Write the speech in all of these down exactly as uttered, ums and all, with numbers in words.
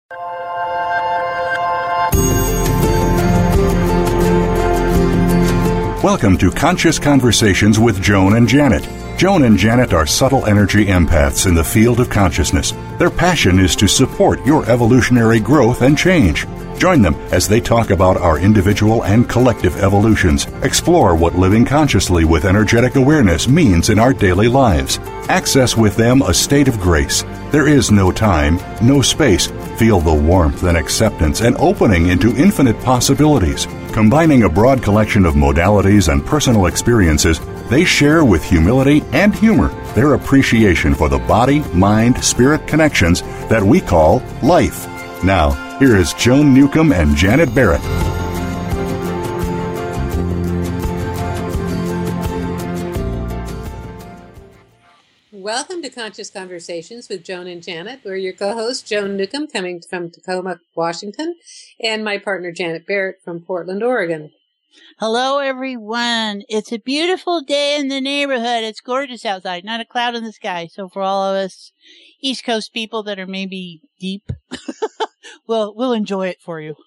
Welcome to Conscious Conversations with Joan and Janet. Joan and Janet are subtle energy empaths in the field of consciousness. Their passion is to support your evolutionary growth and change. Join them as they talk about our individual and collective evolutions, explore what living consciously with energetic awareness means in our daily lives. Access with them a state of grace. There is no time, no space. Feel the warmth and acceptance and opening into infinite possibilities. Combining a broad collection of modalities and personal experiences, they share with humility and humor their appreciation for the body, mind, spirit connections that we call life. Now, here is Joan Newcomb and Janet Barrett. Welcome to Conscious Conversations with Joan and Janet. We're your co-host, Joan Newcomb, coming from Tacoma, Washington, and my partner, Janet Barrett, from Portland, Oregon. Hello, everyone. It's a beautiful day in the neighborhood. It's gorgeous outside, not a cloud in the sky. So for all of us East Coast people that are maybe deep, we'll, we'll enjoy it for you.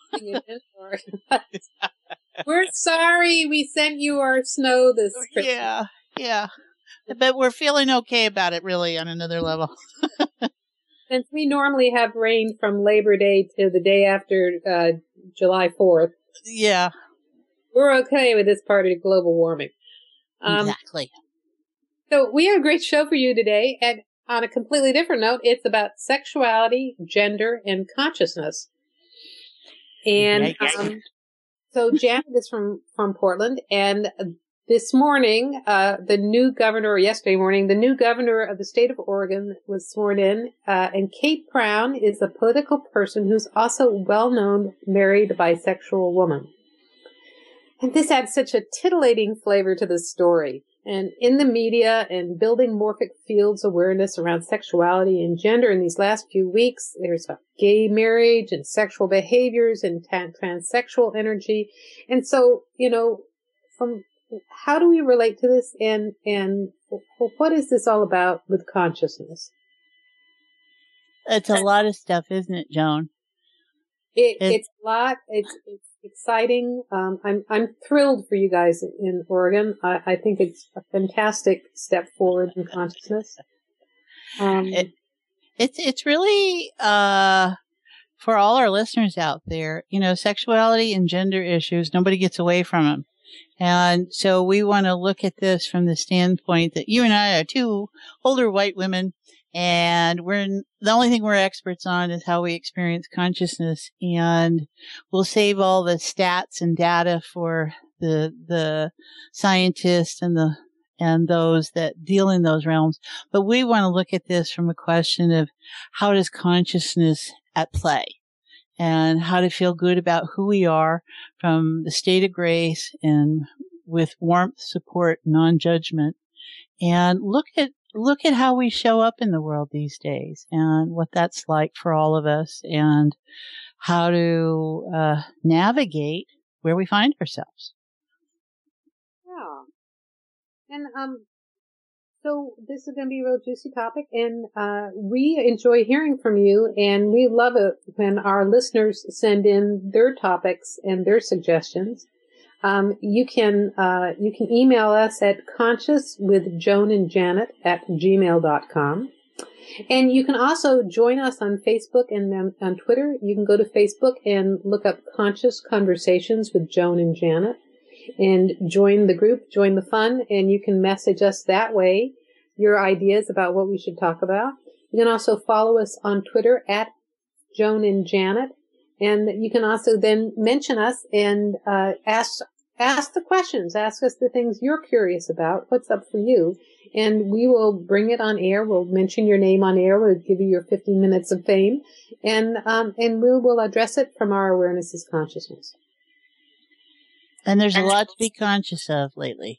We're sorry we sent you our snow this Christmas. Yeah, yeah. But we're feeling okay about it, really, on another level. Since we normally have rain from Labor Day to the day after uh, July fourth. Yeah. We're okay with this part of global warming. Um, exactly. So we have a great show for you today. And on a completely different note, it's about sexuality, gender, and consciousness. And um, so Janet is from, from Portland, and this morning, uh, the new governor, or yesterday morning, the new governor of the state of Oregon was sworn in, uh, and Kate Brown is a political person who's also a well-known married bisexual woman. And this adds such a titillating flavor to the story. And in the media and building morphic fields awareness around sexuality and gender in these last few weeks, there's about gay marriage and sexual behaviors and t- transsexual energy. And so, you know, from how do we relate to this, and and what is this all about with consciousness? It's a lot of stuff, isn't it, Joan? It, it's, it's a lot. It's, it's exciting. Um, I'm I'm thrilled for you guys in Oregon. I, I think it's a fantastic step forward in consciousness. Um, it, it's it's really uh, for all our listeners out there. You know, sexuality and gender issues. Nobody gets away from them. And so we want to look at this from the standpoint that you and I are two older white women, and we're the only thing we're experts on is how we experience consciousness. And we'll save all the stats and data for the the scientists and the and those that deal in those realms. But we want to look at this from a question of how does consciousness at play? And how to feel good about who we are from the state of grace and with warmth, support, non-judgment. And look at, look at how we show up in the world these days and what that's like for all of us and how to uh, navigate where we find ourselves. Yeah. And, um, So this is going to be a real juicy topic, and uh, we enjoy hearing from you, and we love it when our listeners send in their topics and their suggestions. Um, you can uh, you can email us at conscious with Joan and Janet at gmail dot com. And you can also join us on Facebook and um, on Twitter. You can go to Facebook and look up Conscious Conversations with Joan and Janet. And join the group, join the fun, and you can message us that way, your ideas about what we should talk about. You can also follow us on Twitter at Joan and Janet, and you can also then mention us and uh, ask ask the questions, ask us the things you're curious about, what's up for you, and we will bring it on air. We'll mention your name on air. We'll give you your fifteen minutes of fame, and um, and we will address it from our awareness as consciousness. And there's a lot to be conscious of lately.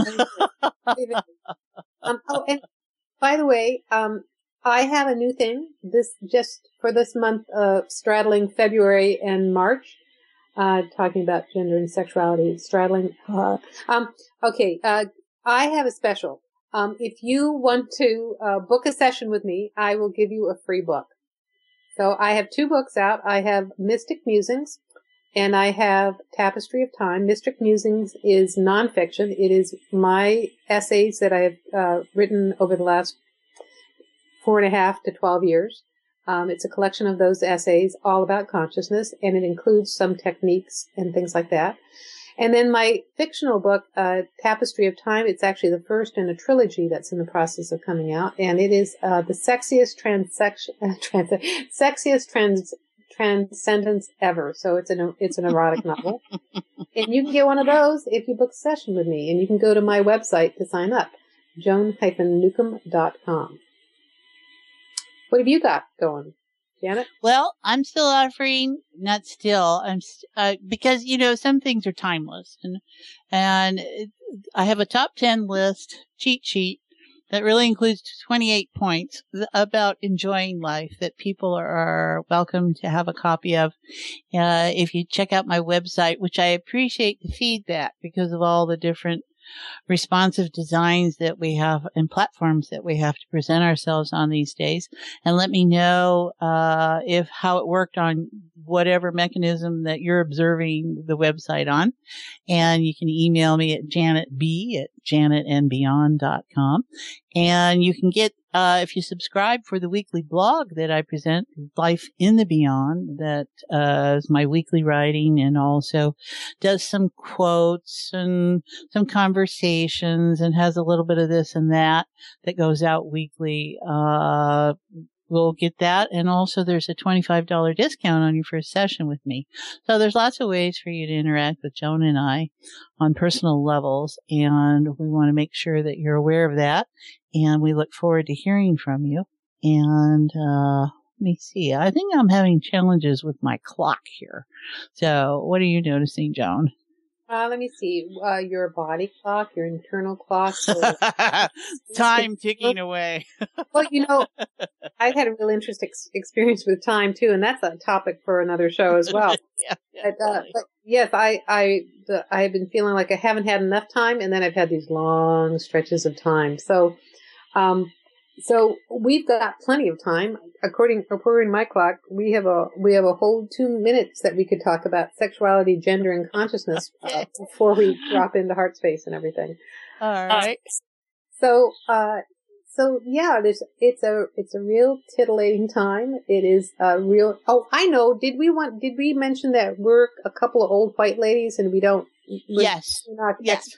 um, oh, and by the way, um, I have a new thing this just for this month, uh, straddling February and March, uh, talking about gender and sexuality, straddling. Uh, um, okay, uh, I have a special. Um, if you want to uh, book a session with me, I will give you a free book So I have two books out. I have Mystic Musings and I have Tapestry of Time. Mystic Musings is nonfiction. It is my essays that I have uh, written over the last four and a half to twelve years. Um, it's a collection of those essays all about consciousness, and it includes some techniques and things like that. And then my fictional book, uh, Tapestry of Time, it's actually the first in a trilogy that's in the process of coming out, and it is uh, the sexiest transection, uh, trans, sexiest trans, transcendence ever. So it's an it's an erotic novel, and you can get one of those if you book a session with me, and you can go to my website to sign up, joan dash newcomb dot com. What have you got going, Janet? Well, I'm still offering, not still, I'm st- uh, because, you know, some things are timeless. And, and I have a top ten list cheat sheet that really includes twenty-eight points about enjoying life that people are welcome to have a copy of. Uh, if you check out my website, which I appreciate the feedback because of all the different responsive designs that we have and platforms that we have to present ourselves on these days, and let me know uh if how it worked on whatever mechanism that you're observing the website on. And you can email me at janet b at janet and beyond dot com, and you can get uh if you subscribe for the weekly blog that I present, Life in the Beyond, that uh is my weekly writing and also does some quotes and some conversations and has a little bit of this and that that goes out weekly. Uh we'll get that, and also there's a twenty-five dollars discount on your first session with me. So there's lots of ways for you to interact with Joan and I on personal levels, and we want to make sure that you're aware of that, and we look forward to hearing from you. And uh let me see, I think I'm having challenges with my clock here. So what are you noticing, Joan? Uh, let me see. Uh, your body clock, your internal clock. So time ticking away. Well, you know, I've had a real interesting ex- experience with time too, and that's a topic for another show as well. yeah, but, uh, but yes, I, I, the, I've been feeling like I haven't had enough time, and then I've had these long stretches of time. So, um, so we've got plenty of time. According, according to my clock, we have a we have a whole two minutes that we could talk about sexuality, gender, and consciousness uh, before we drop into heart space and everything. All right. Uh, so, uh, so yeah, there's it's a it's a real titillating time. It is a real. Oh, I know. Did we want? Did we mention that we're a couple of old white ladies and we don't? Yes. Not yes.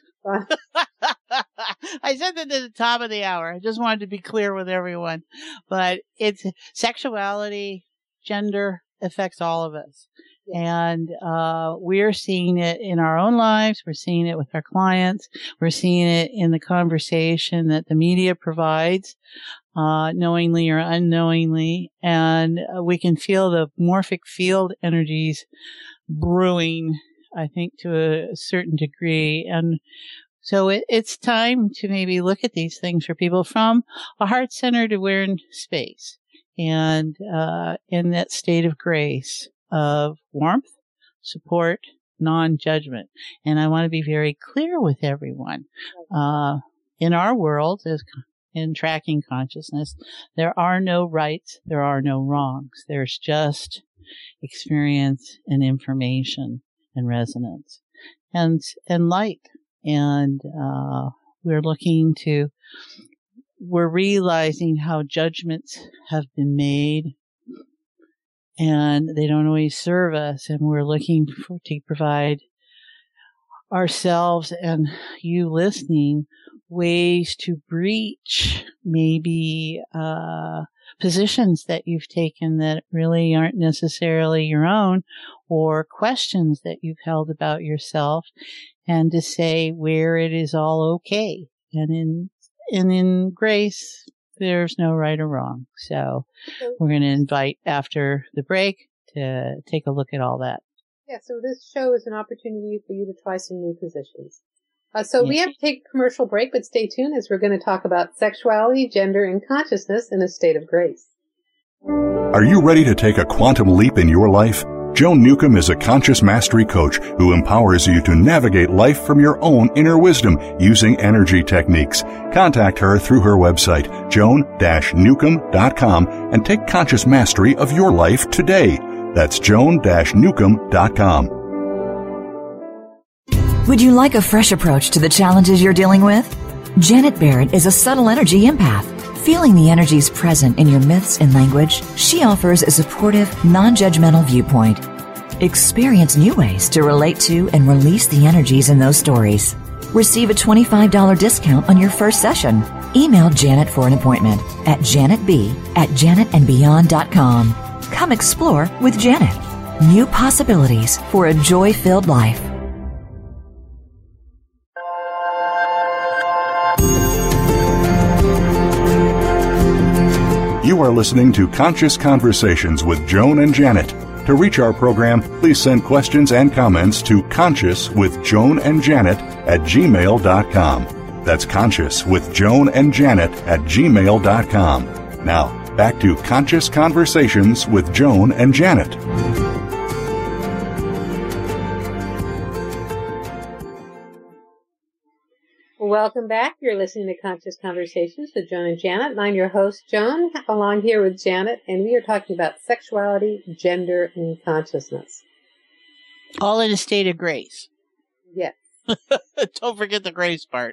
I said that at the top of the hour. I just wanted to be clear with everyone. But it's sexuality, gender affects all of us. Yeah. And uh we're seeing it in our own lives. We're seeing it with our clients. We're seeing it in the conversation that the media provides, uh knowingly or unknowingly. And uh, we can feel the morphic field energies brewing, I think, to a certain degree. And so it, it's time to maybe look at these things for people from a heart-centered awareness space, and uh in that state of grace, of warmth, support, non-judgment. And I want to be very clear with everyone. Uh in our world, as in tracking consciousness, there are no rights, there are no wrongs. There's just experience and information and resonance and and light. And uh we're looking to we're realizing how judgments have been made and they don't always serve us, and we're looking for, to provide ourselves and you listening ways to breach maybe uh positions that you've taken that really aren't necessarily your own, or questions that you've held about yourself, and to say where it is all okay. And in and in grace, there's no right or wrong. So we're going to invite after the break to take a look at all that. Yeah, so this show is an opportunity for you to try some new positions. Uh, so yes. We have to take a commercial break, but stay tuned as we're going to talk about sexuality, gender, and consciousness in a state of grace. Are you ready to take a quantum leap in your life? Joan Newcomb is a conscious mastery coach who empowers you to navigate life from your own inner wisdom using energy techniques. Contact her through her website, joan dash newcomb dot com, and take conscious mastery of your life today. That's joan dash newcomb dot com. Would you like a fresh approach to the challenges you're dealing with? Janet Barrett is a subtle energy empath. Feeling the energies present in your myths and language, she offers a supportive, non-judgmental viewpoint. Experience new ways to relate to and release the energies in those stories. Receive a twenty-five dollars discount on your first session. Email Janet for an appointment at janetb at janet and beyond dot com. Come explore with Janet. New possibilities for a joy-filled life. You are listening to Conscious Conversations with Joan and Janet. To reach our program, please send questions and comments to conscious with joan and janet at gmail dot com. That's conscious with joan and janet at gmail dot com. Now, back to Conscious Conversations with Joan and Janet. Welcome back. You're listening to Conscious Conversations with Joan and Janet, and I'm your host, Joan, along here with Janet, and we are talking about sexuality, gender, and consciousness. All in a state of grace. Yes. Don't forget the grace part.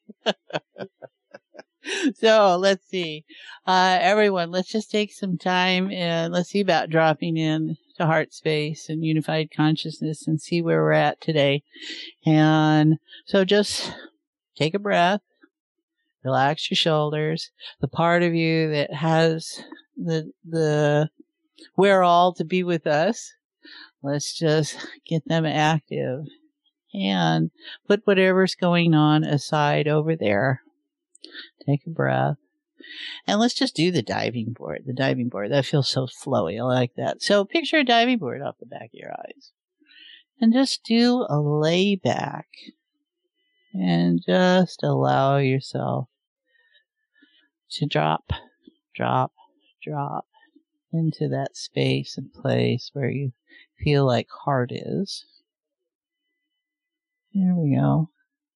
So, let's see. Uh, everyone, let's just take some time and let's see about dropping in to heart space and unified consciousness and see where we're at today. And so just take a breath, relax your shoulders. The part of you that has the the wherewithal to be with us, let's just get them active and put whatever's going on aside over there. Take a breath. And let's just do the diving board. The diving board. That feels so flowy. I like that. So picture a diving board off the back of your eyes. And just do a lay back. And just allow yourself to drop, drop, drop into that space and place where you feel like heart is. There we go.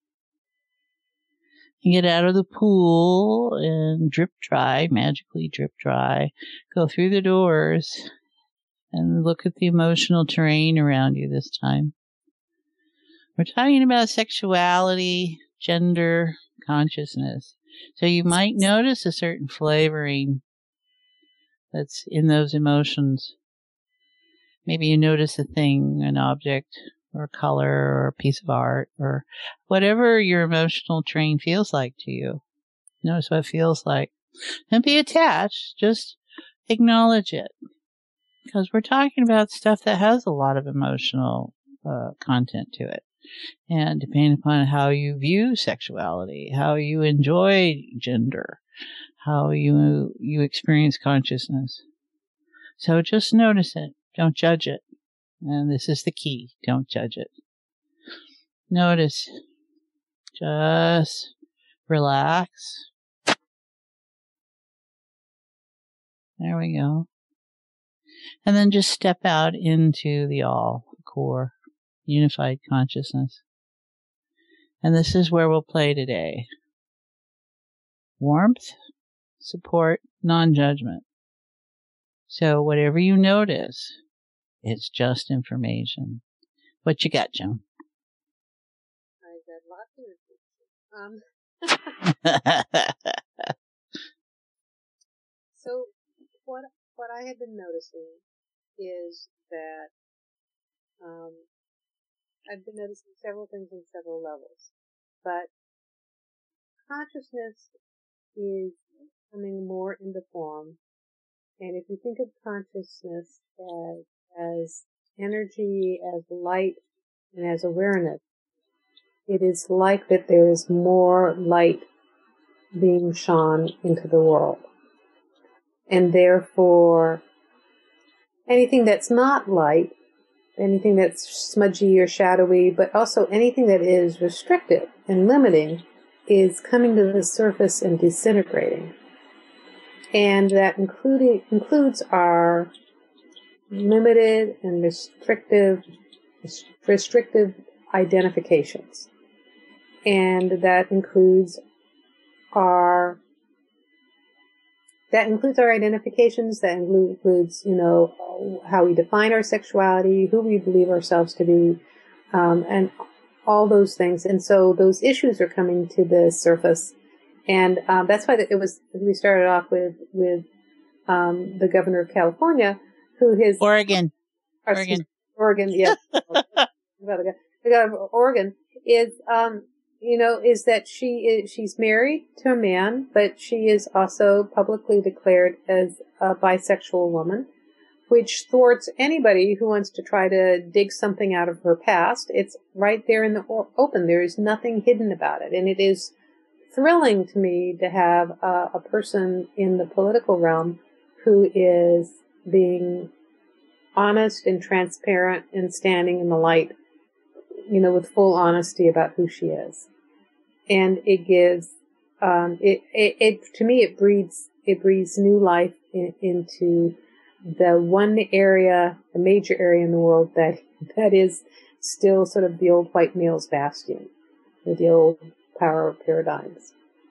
You get out of the pool and drip dry, magically drip dry. Go through the doors and look at the emotional terrain around you this time. We're talking about sexuality, gender, consciousness. So you might notice a certain flavoring that's in those emotions. Maybe you notice a thing, an object, or a color, or a piece of art, or whatever your emotional terrain feels like to you. Notice what it feels like. Don't be attached. Just acknowledge it. Because we're talking about stuff that has a lot of emotional uh, content to it. And depending upon how you view sexuality, how you enjoy gender, how you you experience consciousness. So just notice it. Don't judge it. And this is the key. Don't judge it. Notice. Just relax. There we go. And then just step out into the all, core. Unified consciousness. And this is where we'll play today. Warmth, support, non-judgment. So whatever you notice, it's just information. What you got, Joan? I got lots of information. Um, so what what I have been noticing is that um, I've been noticing several things on several levels, but consciousness is coming more into form. And if you think of consciousness as, as energy, as light, and as awareness, it is like that there is more light being shone into the world. And therefore, anything that's not light, anything that's smudgy or shadowy, but also anything that is restrictive and limiting is coming to the surface and disintegrating. And that including, includes our limited and restrictive, restrictive identifications. And that includes our, that includes our identifications, that includes, you know, how we define our sexuality, who we believe ourselves to be, um, and all those things. And so those issues are coming to the surface. And um, that's why it was, we started off with, with um, the governor of California, who his... Oregon. Or, Oregon. Oregon, yes. The governor of Oregon is, um, you know, is that she is, she's married to a man, but she is also publicly declared as a bisexual woman, which thwarts anybody who wants to try to dig something out of her past. It's right there in the open. There is nothing hidden about it. And it is thrilling to me to have a, a person in the political realm who is being honest and transparent and standing in the light, you know, with full honesty about who she is. And it gives, um, it, it, it, to me, it breathes, it breathes new life in, into the one area, the major area in the world that, that is still sort of the old white male's bastion, with the old power paradigms.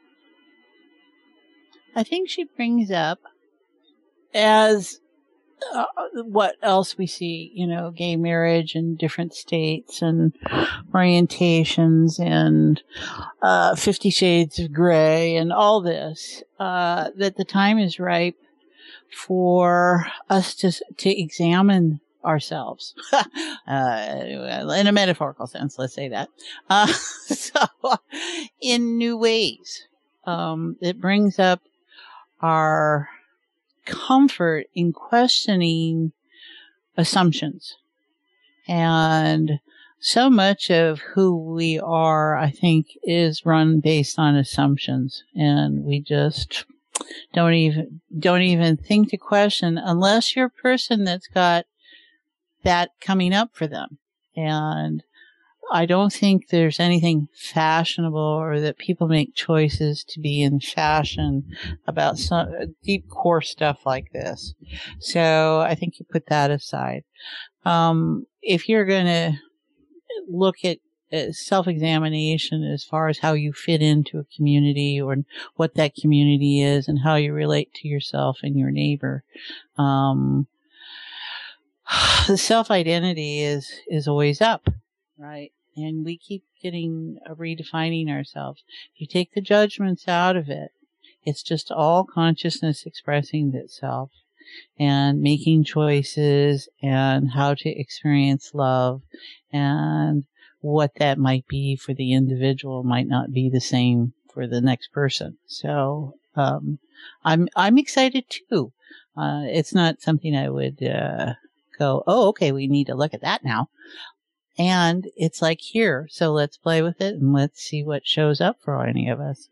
I think she brings up as uh, what else we see, you know, gay marriage in different states and orientations and uh, Fifty Shades of Grey and all this, uh, that the time is ripe for us to to examine ourselves uh, in a metaphorical sense, let's say that. Uh, so in new ways, um, it brings up our comfort in questioning assumptions. And so much of who we are, I think, is run based on assumptions. And we just don't even, don't even think to question unless you're a person that's got that coming up for them. And I don't think there's anything fashionable or that people make choices to be in fashion about some deep core stuff like this. So I think you put that aside. Um, if you're going to look at uh, self-examination as far as how you fit into a community or what that community is and how you relate to yourself and your neighbor, um, the self-identity is, is always up, right? And we keep getting, uh, redefining ourselves. You take the judgments out of it. It's just all consciousness expressing itself and making choices and how to experience love, and what that might be for the individual might not be the same for the next person. So, um, I'm, I'm excited too. Uh, it's not something I would, uh, go, oh, okay, we need to look at that now. And it's like here, so let's play with it and let's see what shows up for any of us.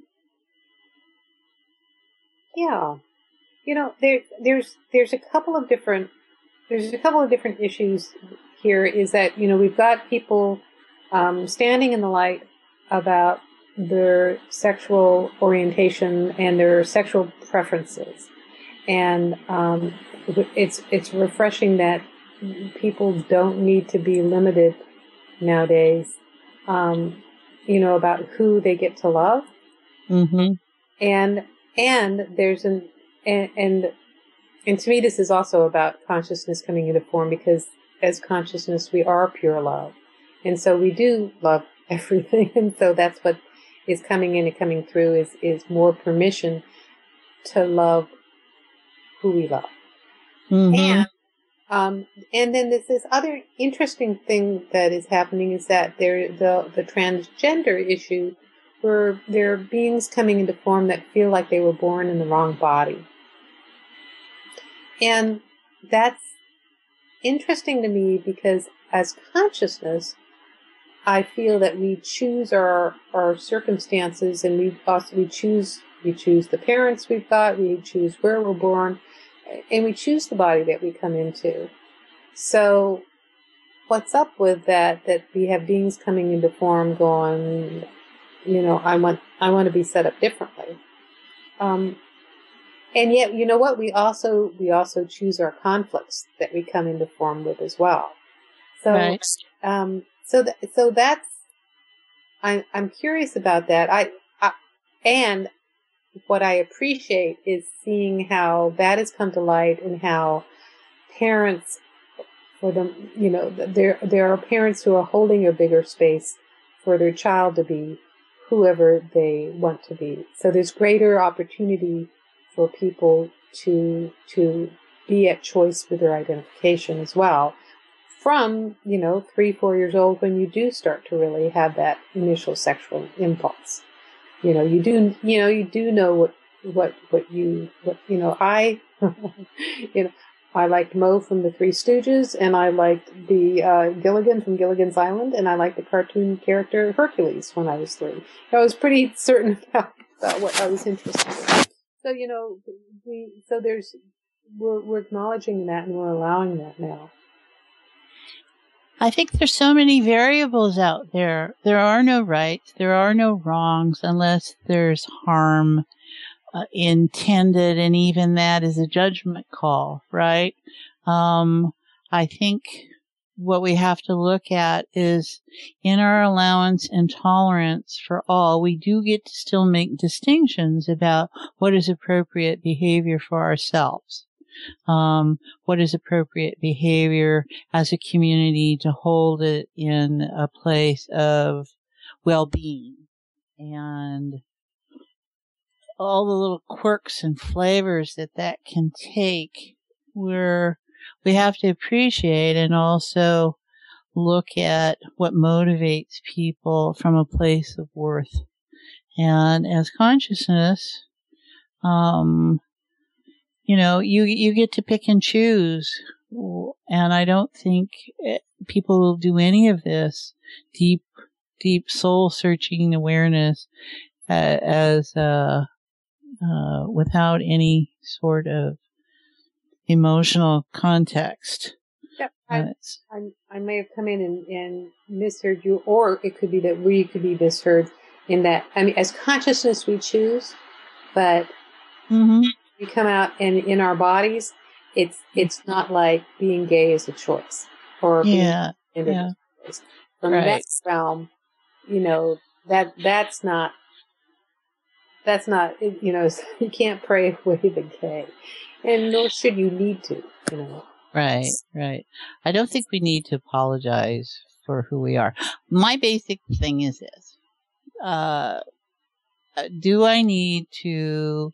Yeah. You know, there, there's, there's a couple of different, there's a couple of different issues here is that, you know, we've got people, um, standing in the light about their sexual orientation and their sexual preferences. And, um, it's, it's refreshing that people don't need to be limited nowadays, um, you know, about who they get to love. Mm-hmm. And, and there's an, and, and, and to me, this is also about consciousness coming into form, because as consciousness, we are pure love. And so we do love everything. And so that's what is coming in and coming through is, is more permission to love who we love. Mm-hmm. And, Um, and then there's this other interesting thing that is happening is that there, the, the transgender issue, where there are beings coming into form that feel like they were born in the wrong body. And that's interesting to me because as consciousness, I feel that we choose our, our circumstances, and we also, we choose, we choose the parents we've got, we choose where we're born, and we choose the body that we come into. So what's up with that, that we have beings coming into form going, you know, I want, I want to be set up differently. Um, And yet, you know what? We also we also choose our conflicts that we come into form with as well. So, right. um, so th- so that's I'm I'm curious about that. I, I and what I appreciate is seeing how that has come to light and how parents, for them, you know, there there are parents who are holding a bigger space for their child to be whoever they want to be. So there's greater opportunity for people to to be at choice with their identification as well, from, you know, three, four years old, when you do start to really have that initial sexual impulse. You know, you do, you know, you do know what, what, what you, what, you know, I, you know, I liked Moe from the Three Stooges, and I liked the uh, Gilligan from Gilligan's Island, and I liked the cartoon character Hercules when I was three. I was pretty certain about, about what I was interested in. So, you know, we, so there's, we're, we're acknowledging that, and we're allowing that now. I think there's so many variables out there. There are no rights. There are no wrongs unless there's harm uh, intended, and even that is a judgment call, right? Um, I think what we have to look at is, in our allowance and tolerance for all, we do get to still make distinctions about what is appropriate behavior for ourselves. Um, what is appropriate behavior as a community to hold it in a place of well-being, and all the little quirks and flavors that that can take, we're, we have to appreciate and also look at what motivates people from a place of worth. And as consciousness, um, you know, you, you get to pick and choose. And I don't think people will do any of this deep, deep soul searching awareness uh, as, uh, uh, without any sort of emotional context. Yep. I, I, I may have come in and, and misheard you, or it could be that we could be misheard in that, I mean, as consciousness we choose, but mm-hmm. we come out and in our bodies, it's it's not like being gay is a choice, or yeah, being yeah. a choice. From right. that realm, you know, that that's not that's not you know, you can't pray away the gay, and nor should you need to, you know. Right, right. I don't think we need to apologize for who we are. My basic thing is this: uh, do I need to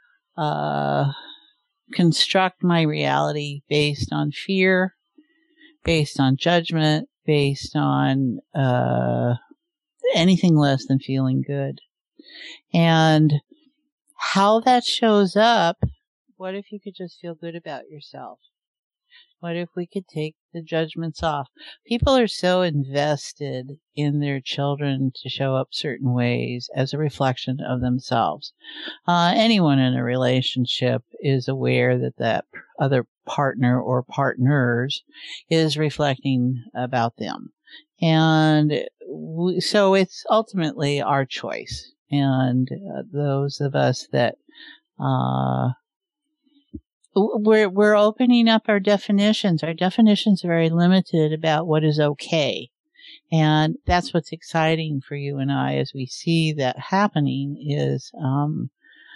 Uh, construct my reality based on fear, based on judgment, based on uh, anything less than feeling good? And how that shows up, what if you could just feel good about yourself? What if we could take the judgments off? People are so invested in their children to show up certain ways as a reflection of themselves. Uh, anyone in a relationship is aware that that other partner or partners is reflecting about them. And we, so it's ultimately our choice. And uh, those of us that, uh, We're, we're opening up our definitions. Our definitions are very limited about what is okay. And that's what's exciting for you and I as we see that happening is, um,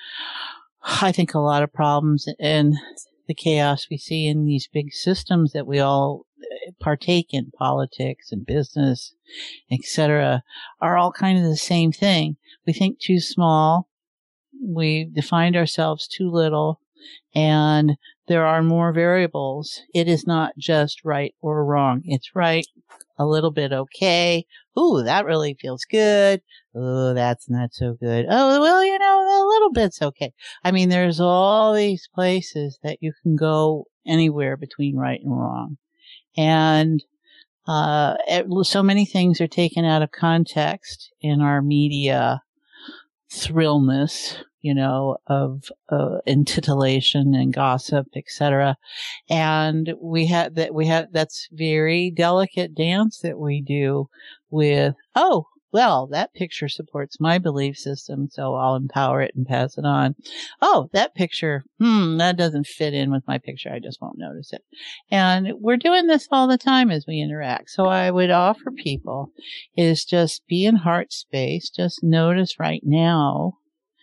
I think a lot of problems and the chaos we see in these big systems that we all partake in, politics and business, et cetera, are all kind of the same thing. We think too small. We defined ourselves too little. And there are more variables. It is not just right or wrong. It's right, a little bit okay. Ooh, that really feels good. Oh, that's not so good. Oh, well, you know, a little bit's okay. I mean, there's all these places that you can go anywhere between right and wrong. And uh, it, so many things are taken out of context in our media thrillness, you know, of uh, intitulation and gossip, et cetera. And we have that, we have, that's very delicate dance that we do with, oh, well, that picture supports my belief system, so I'll empower it and pass it on. Oh, that picture, hmm, that doesn't fit in with my picture. I just won't notice it. And we're doing this all the time as we interact. So I would offer people is just be in heart space. Just notice right now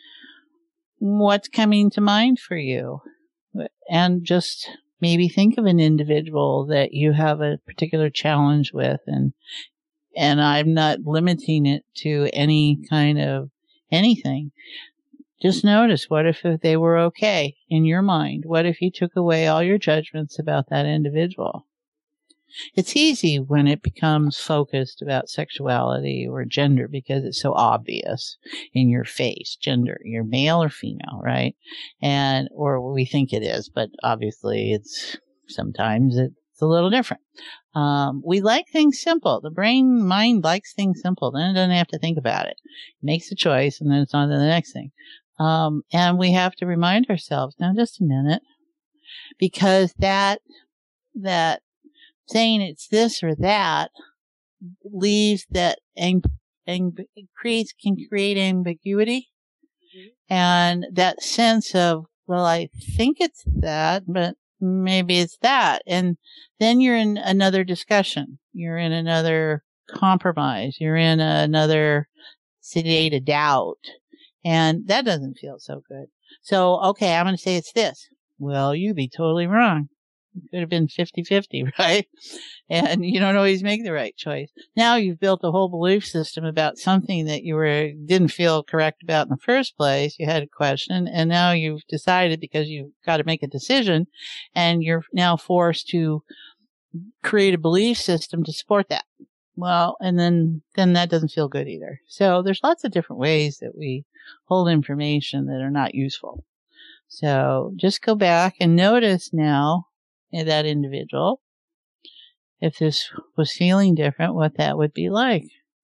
what's coming to mind for you. And just maybe think of an individual that you have a particular challenge with, and and I'm not limiting it to any kind of anything. Just notice, what if they were okay in your mind? What if you took away all your judgments about that individual? It's easy when it becomes focused about sexuality or gender because it's so obvious in your face. Gender, you're male or female, right? And, or we think it is, but obviously it's, sometimes it's a little different. Um, we like things simple. The brain mind likes things simple. Then it doesn't have to think about it. It makes a choice and then it's on to the next thing. Um, and we have to remind ourselves, now just a minute, because that, that, saying it's this or that leaves that ang- ang- creates can create ambiguity, mm-hmm. and that sense of, well, I think it's that, but maybe it's that, and then you're in another discussion, you're in another compromise, you're in another state of doubt, and that doesn't feel so good. So, okay, I'm going to say it's this. Well, you'd be totally wrong. It could have been fifty-fifty, right? And you don't always make the right choice. Now you've built a whole belief system about something that you were didn't feel correct about in the first place. You had a question, and now you've decided because you've got to make a decision, and you're now forced to create a belief system to support that. Well, and then, then that doesn't feel good either. So there's lots of different ways that we hold information that are not useful. So just go back and notice now that individual, if this was feeling different, what that would be like.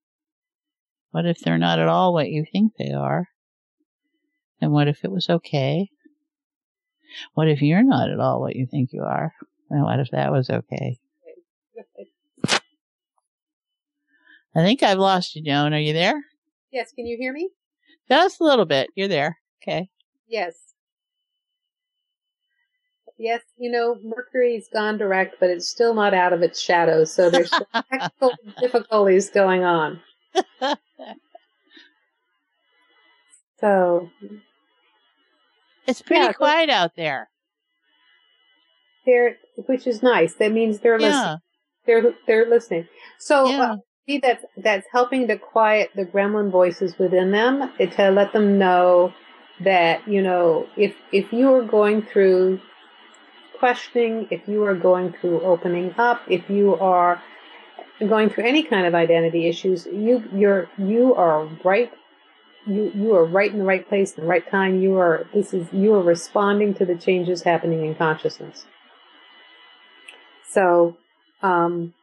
What if they're not at all what you think they are? And what if it was okay? What if you're not at all what you think you are? And what if that was okay? I think I've lost you, Joan. Are you there? Yes, can you hear me? Just a little bit. You're there. Okay. Yes. Yes, you know, Mercury's gone direct, but it's still not out of its shadow, so there's technical difficulties going on. So it's pretty yeah, quiet out there. They're, which is nice. That means they're yeah. listening. They're they're listening. So yeah. uh, see, that's that's helping to quiet the gremlin voices within them, to let them know that, you know, if if you are going through questioning, if you are going through opening up, if you are going through any kind of identity issues, you you're you are right you you are right in the right place in the right time. You are this is you are responding to the changes happening in consciousness. So um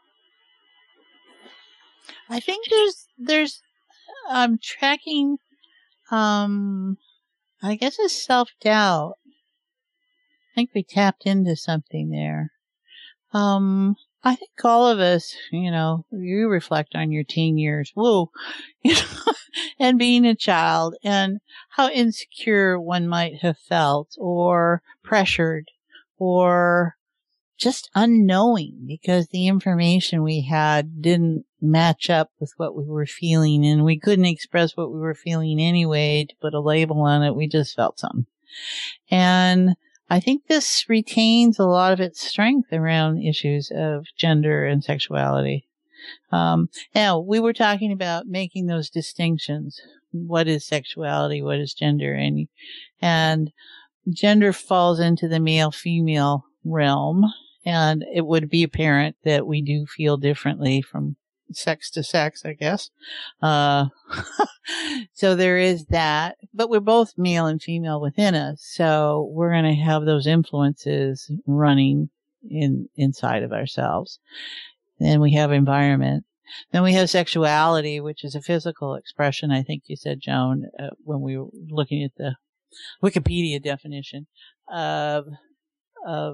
I think there's there's um tracking um I guess it's self-doubt. I think we tapped into something there. Um, I think all of us, you know, you reflect on your teen years, whoa, you know, and being a child and how insecure one might have felt or pressured or just unknowing because the information we had didn't match up with what we were feeling and we couldn't express what we were feeling anyway to put a label on it. We just felt something. And I think this retains a lot of its strength around issues of gender and sexuality. Um, now, we were talking about making those distinctions. What is sexuality? What is gender? And, and gender falls into the male-female realm. And it would be apparent that we do feel differently from sex to sex, I guess. Uh, so there is that, but we're both male and female within us. So we're going to have those influences running in, inside of ourselves. Then we have environment. Then we have sexuality, which is a physical expression. I think you said, Joan, uh, when we were looking at the Wikipedia definition of, of,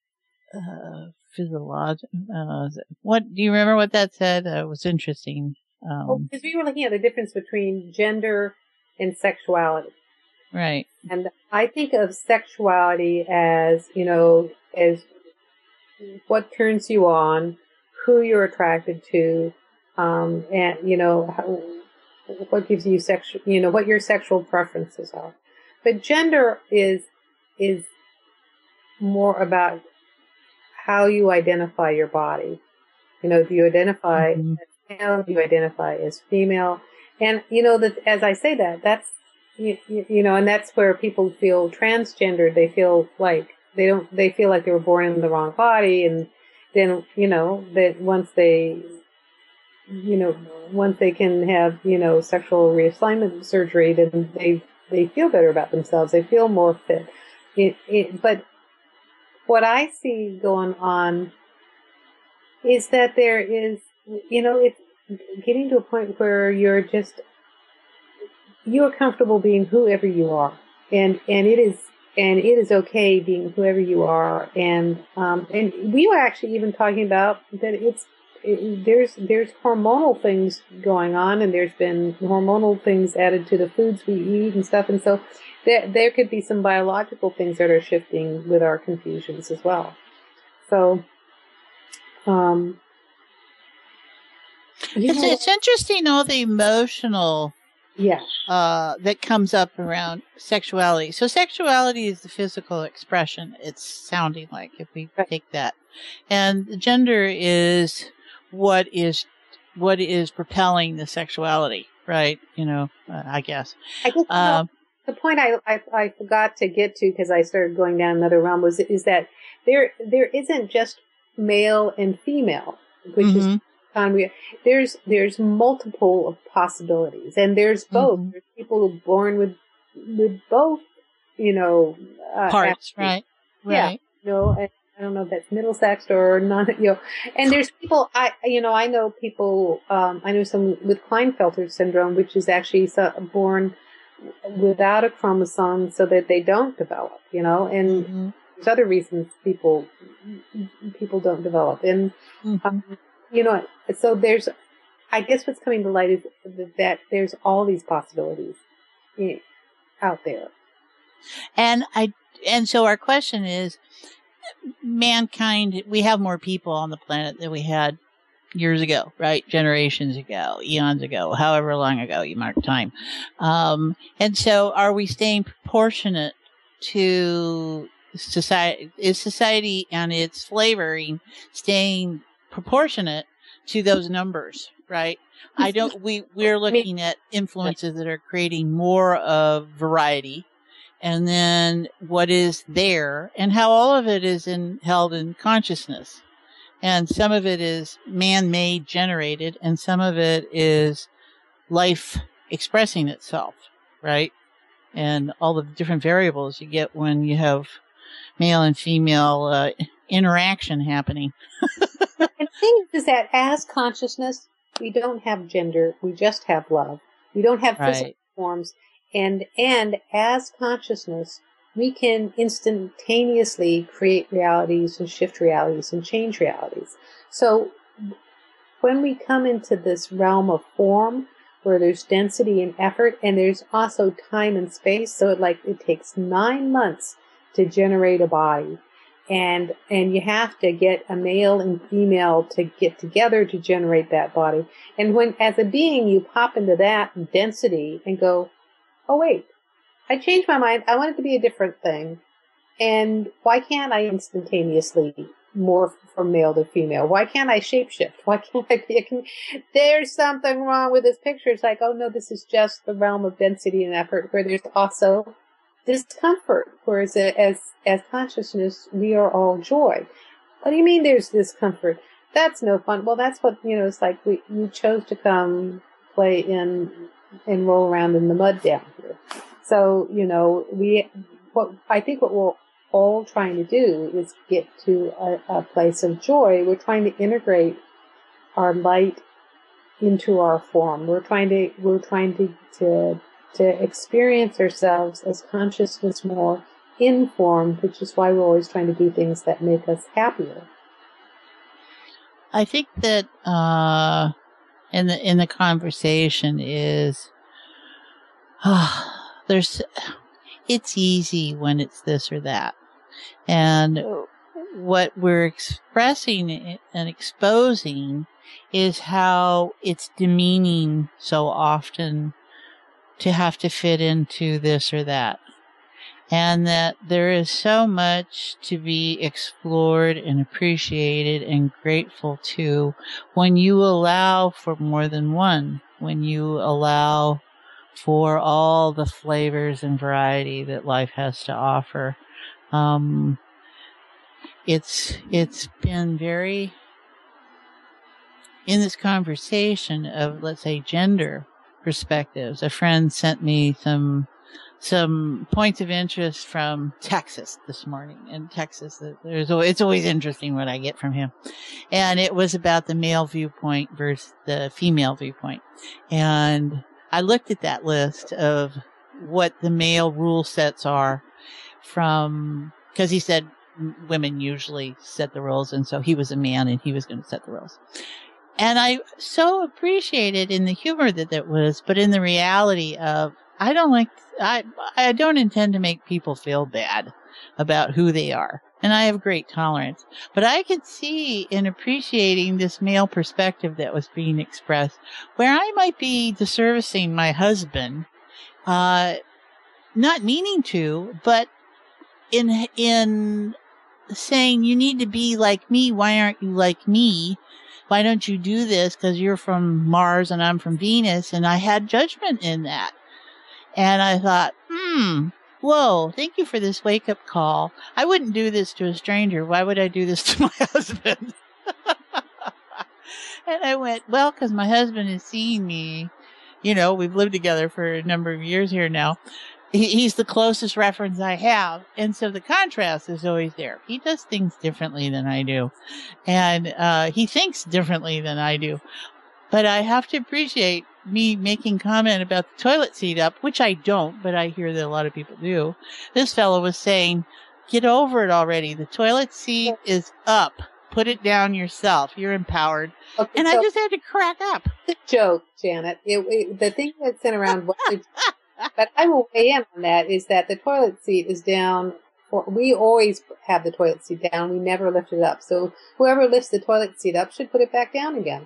uh, physiological, uh, what, do you remember what that said? Uh, it was interesting. Um, well, because we were looking at the difference between gender and sexuality. Right. And I think of sexuality as, you know, as what turns you on, who you're attracted to, um, and, you know, how, what gives you sexual, you know, what your sexual preferences are. But gender is, is more about how you identify your body. You know, do you identify mm-hmm. as male? Do you identify as female? And, you know, that as I say that, that's, you, you know, and that's where people feel transgendered. They feel like they don't, they feel like they were born in the wrong body. And then, you know, that once they, you know, once they can have, you know, sexual reassignment surgery, then they, they feel better about themselves. They feel more fit. It, it, but what I see going on is that there is, you know, it's getting to a point where you're just, you're comfortable being whoever you are. And, and it is, and it is okay being whoever you are. And, um, and we were actually even talking about that it's, it, there's, there's hormonal things going on, and there's been hormonal things added to the foods we eat and stuff. And so there, there could be some biological things that are shifting with our confusions as well. So, um, it's, know, it's interesting, all the emotional yeah. uh, that comes up around sexuality. So sexuality is the physical expression, it's sounding like, if we right. take that. And gender is what is what is propelling the sexuality, right? You know, uh, I guess. I guess um, the point I, I, I forgot to get to, because I started going down another realm, was is that there there isn't just male and female, which mm-hmm. is There's there's multiple possibilities, and there's both. Mm-hmm. There's people who are born with with both, you know, uh, parts, right? Yeah, right. you know, and I don't know if that's middle sex or not, you know. And there's people, I you know, I know people. Um, I know some with Klinefelter syndrome, which is actually born without a chromosome, so that they don't develop, you know. And mm-hmm. there's other reasons people people don't develop, and. Mm-hmm. Um, You know, so there's, I guess what's coming to light is that there's all these possibilities out there. And I, and so our question is, mankind, we have more people on the planet than we had years ago, right? Generations ago, eons ago, however long ago you mark time. Um, and so are we staying proportionate to society? Is society and its flavoring staying proportionate to those numbers, right? I don't, we, we're looking at influences that are creating more of variety, and then what is there, and how all of it is in, held in consciousness. And some of it is man-made generated, and some of it is life expressing itself, right? And all the different variables you get when you have male and female uh, interaction happening. And the thing is that as consciousness, we don't have gender. We just have love. We don't have physical right. forms. And, and as consciousness, we can instantaneously create realities and shift realities and change realities. So when we come into this realm of form, where there's density and effort, and there's also time and space, so it like, it takes nine months to generate a body. And, and you have to get a male and female to get together to generate that body. And when, as a being, you pop into that density and go, oh wait, I changed my mind. I want it to be a different thing. And why can't I instantaneously morph from male to female? Why can't I shapeshift? Why can't I be a, can, there's something wrong with this picture. It's like, oh no, this is just the realm of density and effort, where there's also discomfort, whereas as as consciousness we are all joy. What do you mean there's discomfort? That's no fun. Well, that's what, you know, it's like we you chose to come play in and roll around in the mud down here. So, you know, we what I think what we're all trying to do is get to a, a place of joy. We're trying to integrate our light into our form. We're trying to we're trying to to to experience ourselves as consciousness more in form, which is why we're always trying to do things that make us happier. I think that uh, in the in the conversation is, oh, there's, it's easy when it's this or that, and what we're expressing and exposing is how it's demeaning so often to have to fit into this or that. And that there is so much to be explored and appreciated and grateful to when you allow for more than one, when you allow for all the flavors and variety that life has to offer. Um, it's, it's been very, in this conversation of, let's say, gender perspectives, a friend sent me some some points of interest from Texas this morning. In Texas, there's always, it's always interesting what I get from him. And it was about the male viewpoint versus the female viewpoint. And I looked at that list of what the male rule sets are from, because he said women usually set the rules, and so he was a man and he was going to set the rules. And I so appreciated in the humor that that was, but in the reality of, I don't like, I, I don't intend to make people feel bad about who they are. And I have great tolerance. But I could see in appreciating this male perspective that was being expressed, where I might be disservicing my husband, uh, not meaning to, but in, in saying, you need to be like me. Why aren't you like me? Why don't you do this? Because you're from Mars and I'm from Venus. And I had judgment in that. And I thought, hmm, whoa, thank you for this wake-up call. I wouldn't do this to a stranger. Why would I do this to my husband? And I went, well, because my husband is seeing me. You know, we've lived together for a number of years here now. He, he's the closest reference I have. And so the contrast is always there. He does things differently than I do. And uh, he thinks differently than I do. But I have to appreciate me making comment about the toilet seat up, which I don't, but I hear that a lot of people do. This fellow was saying, get over it already. The toilet seat is up. Put it down yourself. You're empowered. Okay, and so I just had to crack up. The joke, Janet. It, it, the thing that's sent around, but I will weigh in on that, is that the toilet seat is down. For, we always have the toilet seat down. We never lift it up. So whoever lifts the toilet seat up should put it back down again.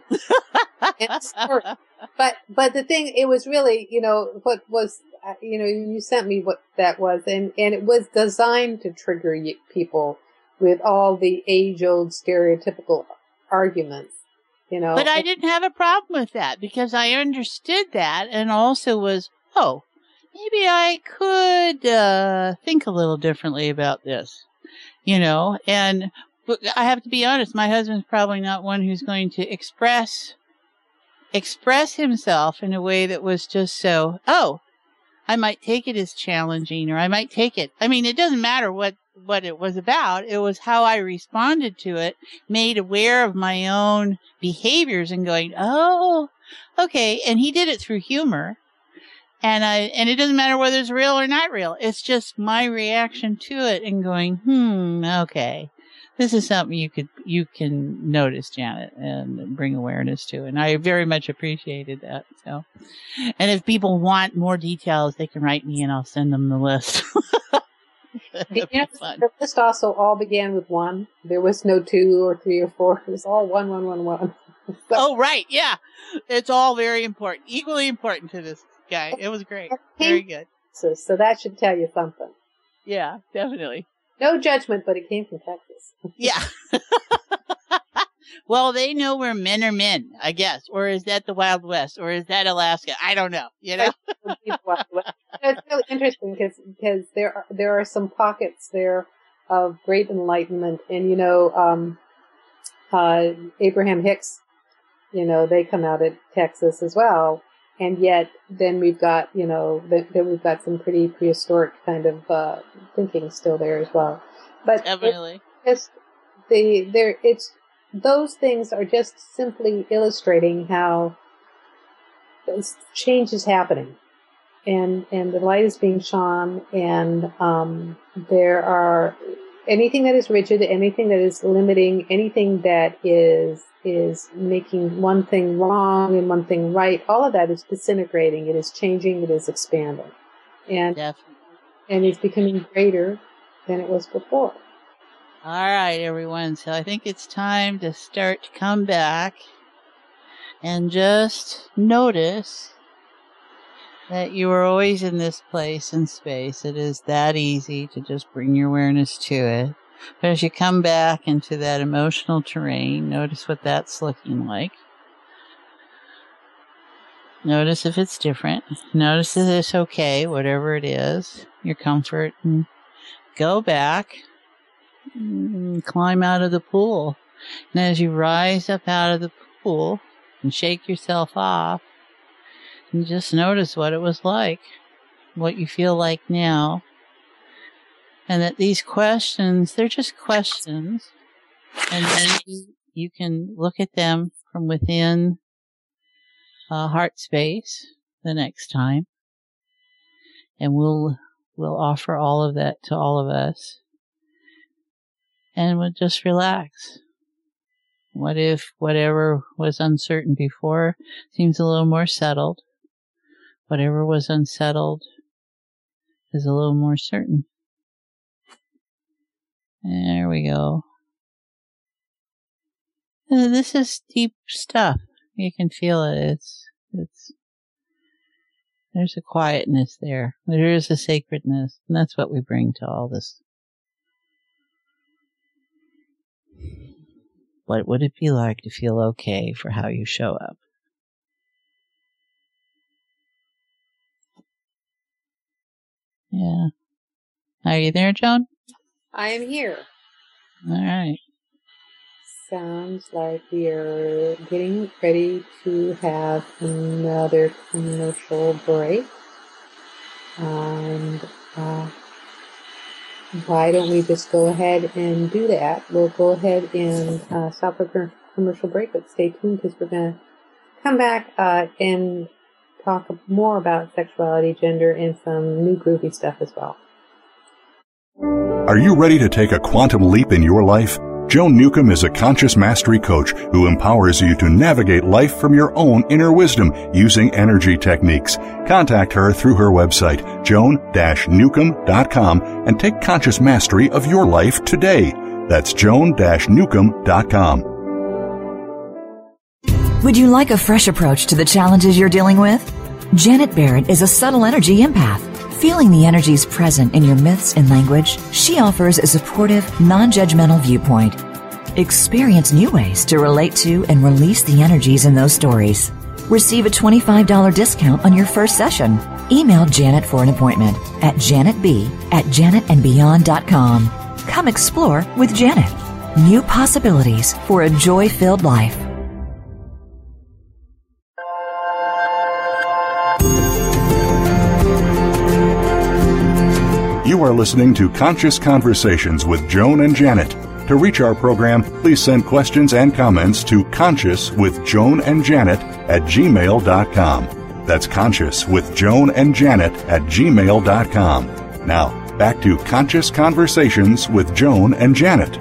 But but the thing, it was really, you know, what was, uh, you know, you sent me what that was, and, and it was designed to trigger you, people with all the age-old stereotypical arguments, you know. But I didn't have a problem with that because I understood that, and also was, oh, maybe I could uh, think a little differently about this, you know. And I have to be honest, my husband's probably not one who's going to express express himself in a way that was just so, oh, I might take it as challenging, or I might take it. I mean, it doesn't matter what, what it was about. It was how I responded to it, made aware of my own behaviors and going, oh, okay. And he did it through humor. And I, and it doesn't matter whether it's real or not real. It's just my reaction to it and going, hmm, okay. This is something you could, you can notice, Janet, and bring awareness to. And I very much appreciated that. So, and if people want more details, they can write me and I'll send them the list. You know, the list also all began with one. There was no two or three or four. It was all one, one, one, one. So, oh, right. Yeah. It's all very important, equally important to this guy. It was great. Very good. So that should tell you something. Yeah, definitely. No judgment, but it came from Texas. Yeah. Well, they know where men are men, I guess. Or is that the Wild West? Or is that Alaska? I don't know. You know? It's really interesting because because there are, there are some pockets there of great enlightenment. And, you know, um, uh, Abraham Hicks, you know, they come out of Texas as well. And yet then we've got, you know, then we've got some pretty prehistoric kind of uh, thinking still there as well. But definitely. It's the there it's those things are just simply illustrating how change is happening, and and the light is being shone, and um, there are anything that is rigid, anything that is limiting, anything that is is making one thing wrong and one thing right, all of that is disintegrating. It is changing. It is expanding. And, Definitely. and it's becoming greater than it was before. All right, everyone. So I think it's time to start to come back and just notice that you are always in this place and space. It is that easy to just bring your awareness to it. But as you come back into that emotional terrain, notice what that's looking like. Notice if it's different. Notice that it's okay, whatever it is, your comfort. And go back and climb out of the pool. And as you rise up out of the pool and shake yourself off, and just notice what it was like, what you feel like now. And that these questions, they're just questions. And then you can look at them from within uh, heart space the next time. And we'll, we'll offer all of that to all of us. And we'll just relax. What if whatever was uncertain before seems a little more settled? Whatever was unsettled is a little more certain. There we go. This is deep stuff. You can feel it. It's, it's, there's a quietness there. There is a sacredness. And that's what we bring to all this. What would it be like to feel okay for how you show up? Yeah. Are you there, Joan? I am here. All right. Sounds like we are getting ready to have another commercial break. And uh, why don't we just go ahead and do that? We'll go ahead and uh, stop for commercial break, but stay tuned because we're going to come back uh, and talk more about sexuality, gender, and some new groovy stuff as well. Are you ready to take a quantum leap in your life? Joan Newcomb is a conscious mastery coach who empowers you to navigate life from your own inner wisdom using energy techniques. Contact her through her website, joan dash newcomb dot com, and take conscious mastery of your life today. That's joan dash newcomb dot com. Would you like a fresh approach to the challenges you're dealing with? Janet Barrett is a subtle energy empath. Feeling the energies present in your myths and language, she offers a supportive, non-judgmental viewpoint. Experience new ways to relate to and release the energies in those stories. Receive a twenty-five dollars discount on your first session. Email Janet for an appointment at janetb at janet and beyond dot com. Come explore with Janet. New possibilities for a joy-filled life. You are listening to Conscious Conversations with Joan and Janet. To reach our program, please send questions and comments to conscious with joan and janet at gmail dot com. That's conscious with joan and janet at gmail dot com. Now, back to Conscious Conversations with Joan and Janet.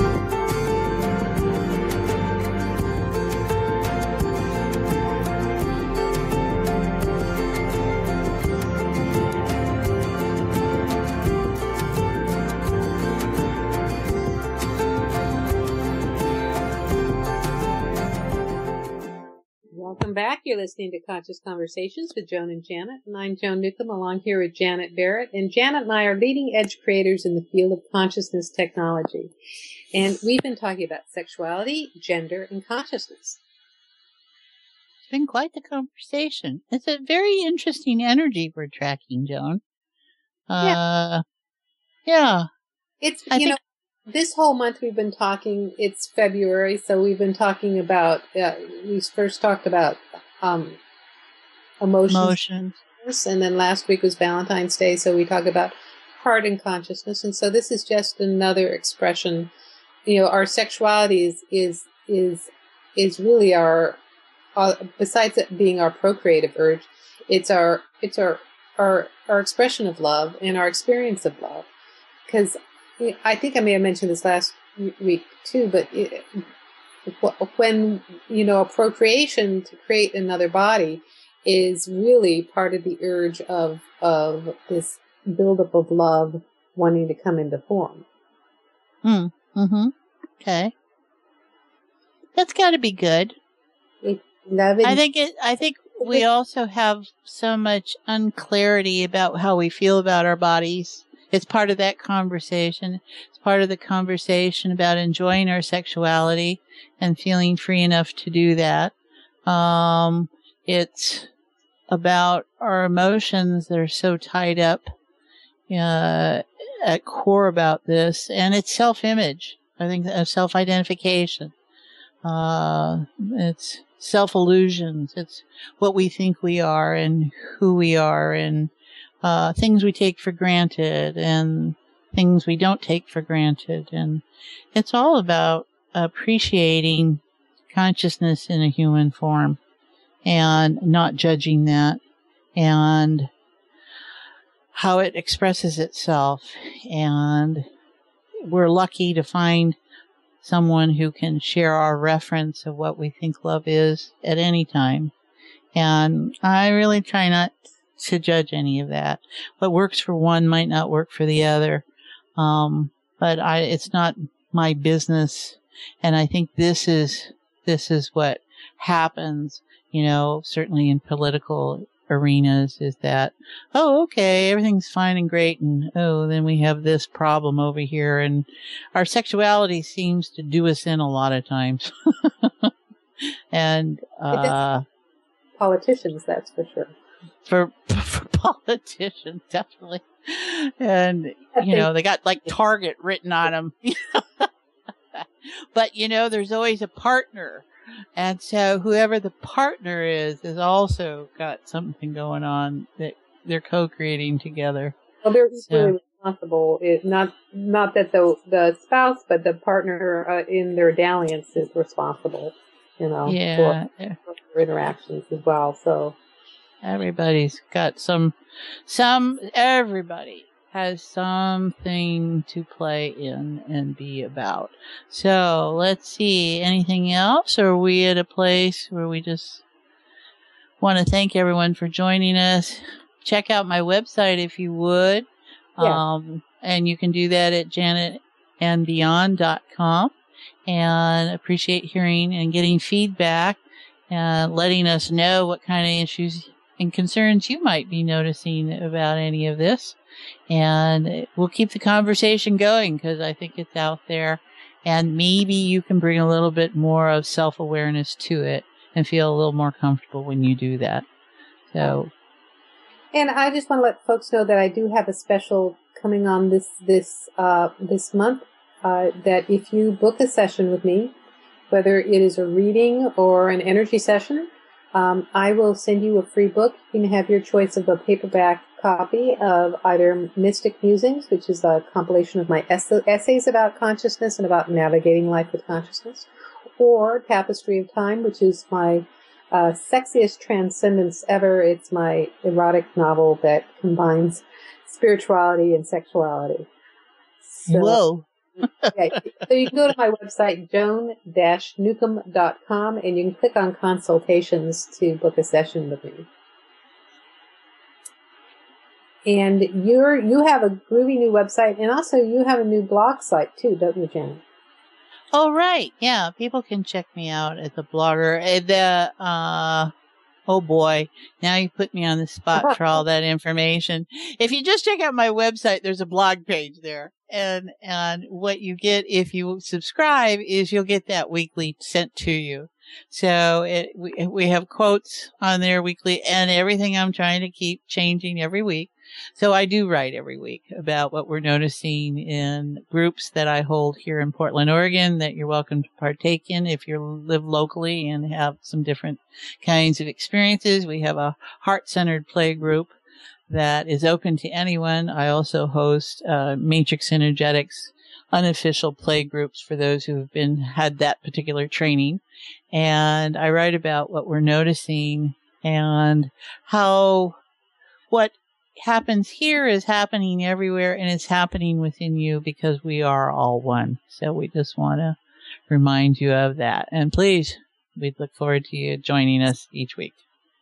You're listening to Conscious Conversations with Joan and Janet, and I'm Joan Newcomb, along here with Janet Barrett. And Janet and I are leading edge creators in the field of consciousness technology. And we've been talking about sexuality, gender, and consciousness. It's been quite the conversation. It's a very interesting energy we're tracking, Joan. Uh, yeah. yeah. It's, I you think- know, this whole month we've been talking, it's February, so we've been talking about, uh, we first talked about um, emotions, emotions, and then last week was Valentine's Day, so we talk about heart and consciousness, and so this is just another expression. You know, our sexuality is is is, is really our, uh, besides it being our procreative urge, it's our it's our our our expression of love and our experience of love, because I think I may have mentioned this last week too, but it, when, you know, procreation to create another body is really part of the urge of, of this buildup of love wanting to come into form. Hmm. Mm-hmm. Okay. That's got to be good. Love it. I think it, I think we also have so much unclarity about how we feel about our bodies. It's part of that conversation. It's part of the conversation about enjoying our sexuality and feeling free enough to do that. Um, it's about our emotions that are so tied up uh, at core about this, and it's self-image. I think uh, self-identification. Uh, it's self-illusions. It's what we think we are and who we are, and uh, things we take for granted and things we don't take for granted. And it's all about appreciating consciousness in a human form and not judging that and how it expresses itself. And we're lucky to find someone who can share our reference of what we think love is at any time. And I really try not to judge any of that. What works for one might not work for the other. Um, but I, it's not my business. And I think this is, this is what happens, you know, certainly in political arenas, is that, oh, okay, everything's fine and great, and oh, then we have this problem over here, and our sexuality seems to do us in a lot of times. And uh politicians, that's for sure. For for politicians, definitely. And you know, they got like Target written on them. But you know, there's always a partner. And so whoever the partner is, has also got something going on that they're co-creating together. Well, they're so. really responsible. It, not not that the the spouse, but the partner uh, in their dalliance is responsible, you know, yeah. for, for interactions as well. So everybody's got some, some, everybody has something to play in and be about. So let's see, anything else? Or are we at a place where we just want to thank everyone for joining us? Check out my website if you would. Yeah. Um, and you can do that at janet and beyond dot com, and appreciate hearing and getting feedback and letting us know what kind of issues and concerns you might be noticing about any of this. And we'll keep the conversation going because I think it's out there, and maybe you can bring a little bit more of self-awareness to it and feel a little more comfortable when you do that. So, and I just want to let folks know that I do have a special coming on this this uh, this month. Uh, that if you book a session with me, whether it is a reading or an energy session, um, I will send you a free book. You can have your choice of a paperback copy of either Mystic Musings, which is a compilation of my ess- essays about consciousness and about navigating life with consciousness, or Tapestry of Time, which is my uh, sexiest transcendence ever. It's my erotic novel that combines spirituality and sexuality. So, whoa. Okay, so you can go to my website, joan dash newcomb dot com, and you can click on consultations to book a session with me. And you're you have a groovy new website, and also you have a new blog site too, don't you, Jen? Oh, right. Yeah, people can check me out as a blogger. The uh, oh boy, now you put me on the spot for all that information. If you just check out my website, there's a blog page there. And, and what you get if you subscribe is you'll get that weekly sent to you. So it, we, we have quotes on there weekly and everything I'm trying to keep changing every week. So I do write every week about what we're noticing in groups that I hold here in Portland, Oregon, that you're welcome to partake in if you live locally and have some different kinds of experiences. We have a heart-centered play group that is open to anyone. I also host uh, Matrix Energetics unofficial play groups for those who have been had that particular training. And I write about what we're noticing and how, what happens here is happening everywhere, and it's happening within you because we are all one. So we just want to remind you of that. And please, we'd look forward to you joining us each week.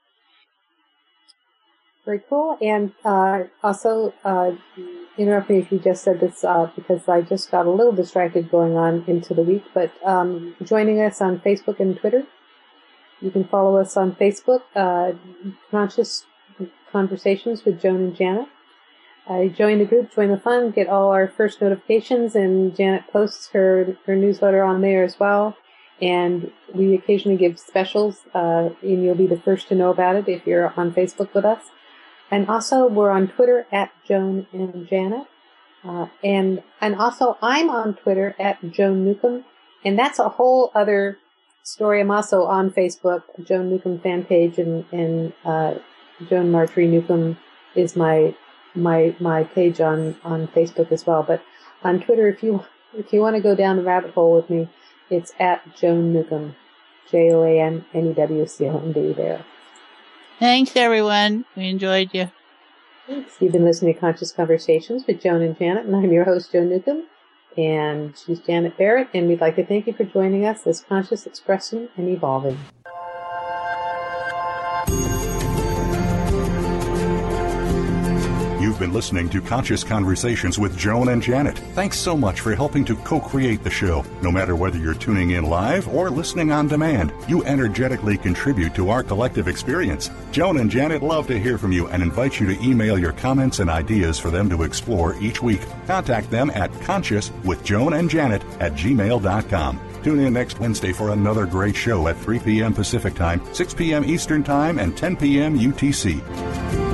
Very cool. And uh, also, uh, interrupt me if you just said this uh, because I just got a little distracted going on into the week, but um, joining us on Facebook and Twitter. You can follow us on Facebook, uh, Conscious Conversations with Joan and Janet. Uh, join the group, join the fun, get all our first notifications, and Janet posts her, her newsletter on there as well. And we occasionally give specials, uh, and you'll be the first to know about it if you're on Facebook with us. And also, we're on Twitter at Joan and Janet. Uh, and, and also, I'm on Twitter at Joan Newcomb. And that's a whole other story. I'm also on Facebook, Joan Newcomb fan page, and, and, uh, Joan Marjorie Newcomb is my, my, my page on, on Facebook as well. But on Twitter, if you, if you want to go down the rabbit hole with me, it's at Joan Newcomb, J O A N N E W C O M B there. Thanks, everyone. We enjoyed you. Thanks. You've been listening to Conscious Conversations with Joan and Janet, and I'm your host, Joan Newcomb, and she's Janet Barrett, and we'd like to thank you for joining us as Conscious Expressing and Evolving. You've been listening to Conscious Conversations with Joan and Janet. Thanks so much for helping to co-create the show. No matter whether you're tuning in live or listening on demand, you energetically contribute to our collective experience. Joan and Janet love to hear from you and invite you to email your comments and ideas for them to explore each week. Contact them at conscious with joan and janet at gmail dot com. Tune in next Wednesday for another great show at three p.m. Pacific Time, six p.m. Eastern Time, and ten p.m. U T C.